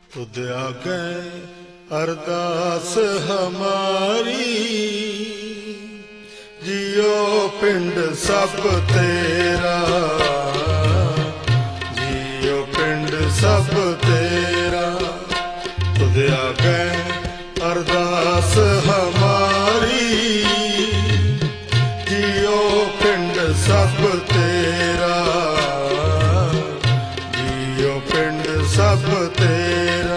तुद आगे अरदास हमारी, जियो पिंड सब तेरा, जियो पिंड सब तेरा। तुद आगे अरदास हमारी, जियो पिंड सब तेरा, जियो पिंड सब तेरा।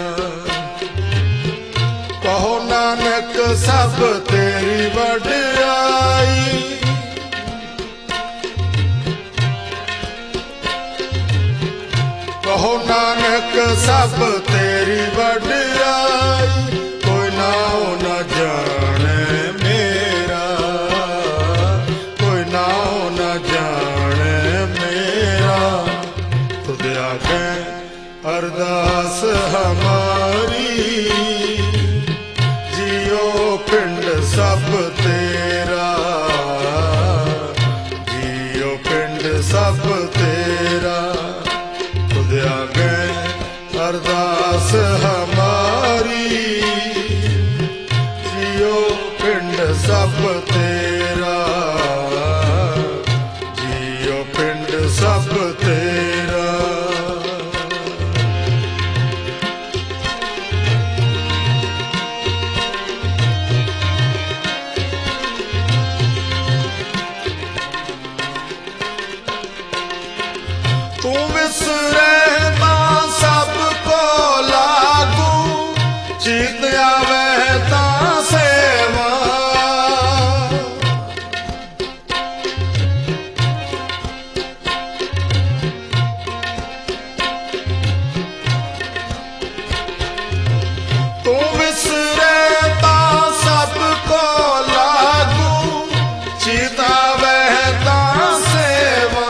कहो नानक सब तेरी वडियाई, कहो नानक सब तेरी वडियाई। कोई नाओ न जाने मेरा, कोई नाओ न जाने मेरा। तुद आगे अरदास हमारी, जियो पिंड सब तेरा, जियो पिंड सब तेरा। तुद आगे अरदास हमारी, जियो पिंड सब तेरा, जियो पिंड सब तेरा। तू विसरे ना सबको लागू, चीत आवे ता सेवा। तू विसरे ता सबको लागू, चीत आवे ता सेवा।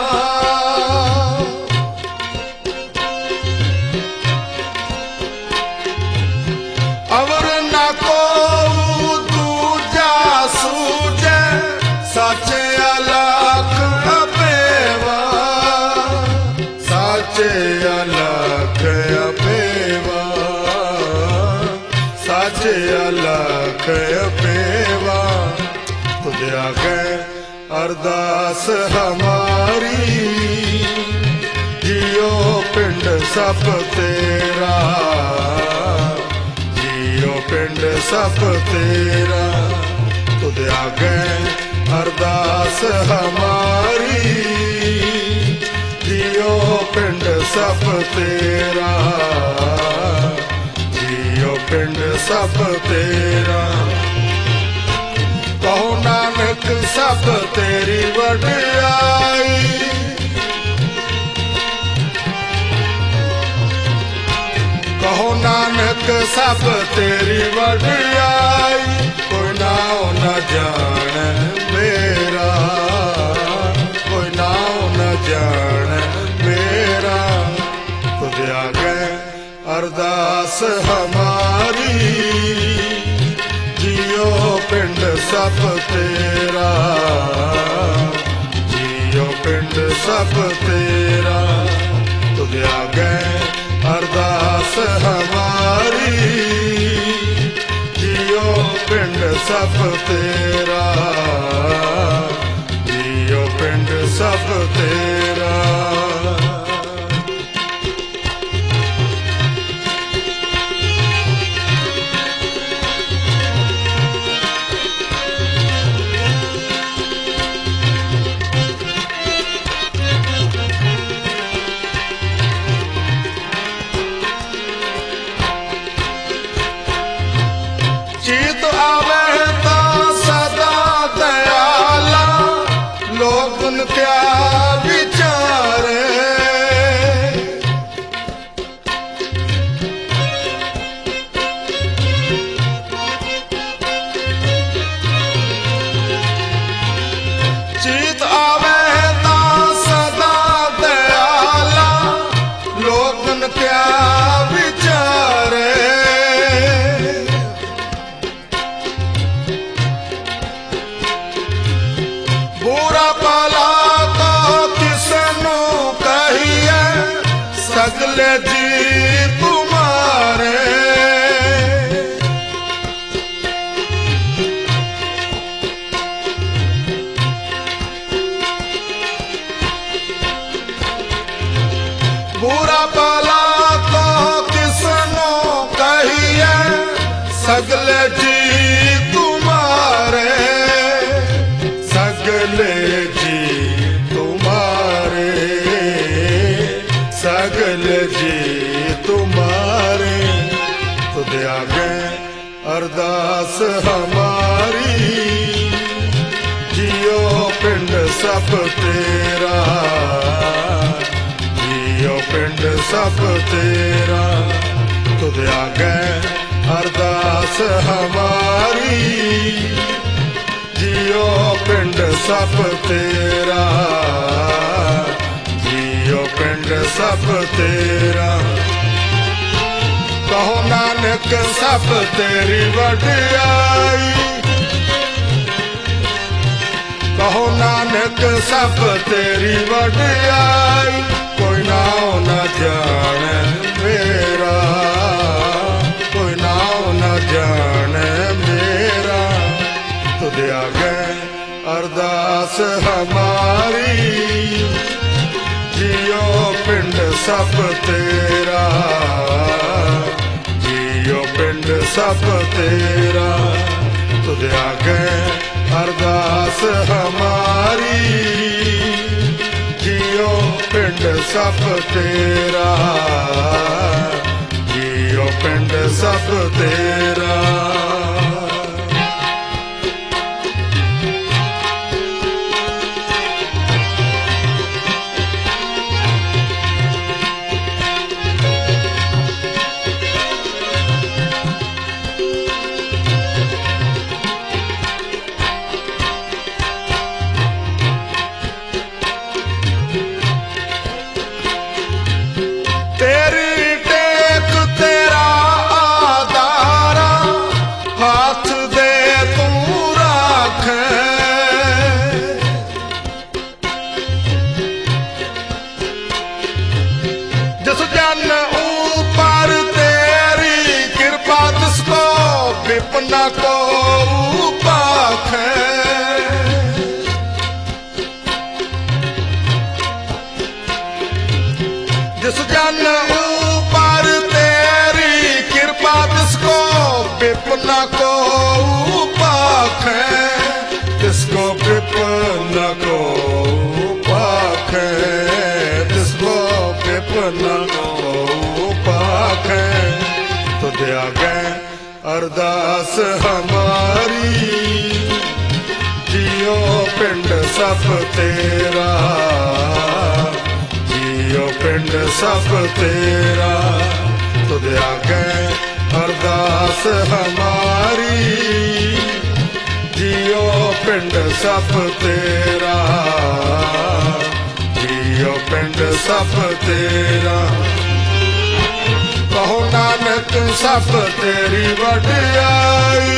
अवर न को दूजा सूझे, साचे अलख अपेवा, साचे अलख अपेवा, साचे अलख अपेवा। तुद आगे अरदास हमारी, जियो पिंड सब तेरा, जियो पिंड सब तेरा। तुद आगे अरदास हमारी, जियो पिंड सब तेरा, जियो पिंड सब तेरा। कहो नानक सब तेरी वडियाई, कहो नानक सब तेरी वडियाई। कोई नाओ न जाने मेरा, कोई नाओ न जाने मेरा। तुद आगे अरदास हमारी, जियो पिंड सब तेरा, जियो पिंड सब तेरा। तुद आगे अरदास हमारी, जियो पिंड सब तेरा, जियो पिंड सब तेरा। चीत आवे ता सत अरदास हमारी, जियो पिंड सब तेरा, जियो पिंड सब तेरा। तुझ आगे अरदास हमारी, जियो पिंड सब तेरा, जियो पिंड सब तेरा। कहो नानक सब तेरी वडियाई, कहो नानक सब तेरी वडियाई। कोई नाम न जाने मेरा, कोई नाम न जाने मेरा। तुझे आगे अरदास हमारी, जियो पिंड सब तेरा, जियो पिंड सब तेरा। तुझे आगे अरदास हमारी, जियो पिंड सब तेरा, जियो पिंड सब तेरा। विपना को पाखे, जिस जन ऊपर तेरी कृपा तिसको विपना को पाखे, तिसको विपना को पाखे, तिसको विपना को पाखे। तुझे आगे अरदास हमारी, जियो पिंड सब तेरा, जियो पिंड सब तेरा। तुझे आगे अरदास हमारी, जियो पिंड सब तेरा, जियो पिंड सब तेरा। कहो नानक सब तेरी वडियाई,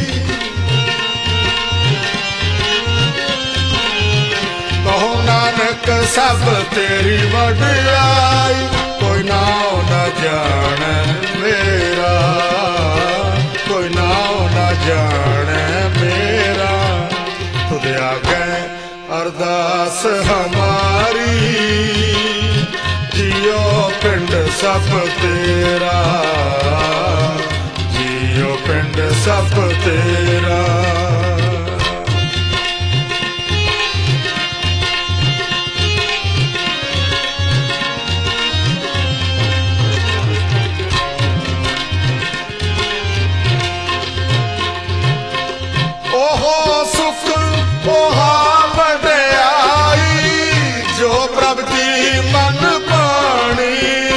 कहो नानक सब तेरी वडियाई। कोई नाम न जाने मेरा, कोई नाम न जाने मेरा। तुझे आगे अरदास हमारी, जियो पिंड सब तेरा, जियो पिंड सब तेरा। ओहो सुख ओहा वडियाई, जो प्रभ दी मन पानी।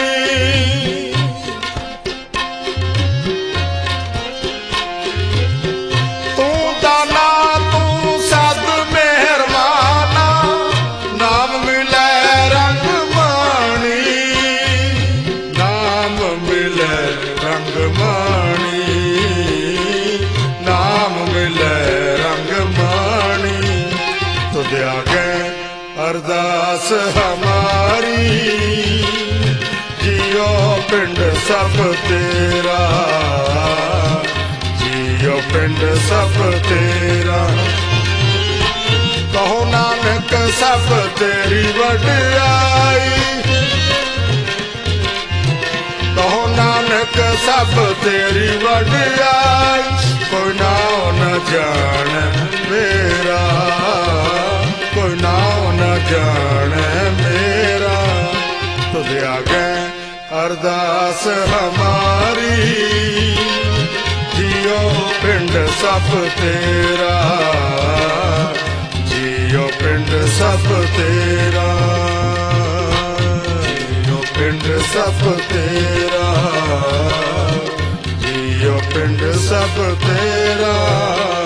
तू दाना तू सद मेहरबाना, नाम मिले रंग मानी, नाम मिले रंग मानी, नाम मिले रंग मानी। तुझे आगे अरदास हमारी, जियो पिंड सब तेरा, जियो पिंड सब तेरा। कहो नानक सब तेरी वडियाई, कहो नानक सब तेरी वडियाई। कोई नाम न जाने मेरा, कोई नाम न जाने मेरा। तुझे आगे अरदास हमारी, जियो पिंड सब तेरा, जियो पिंड सब तेरा, जियो पिंड सब तेरा, जियो पिंड सब तेरा।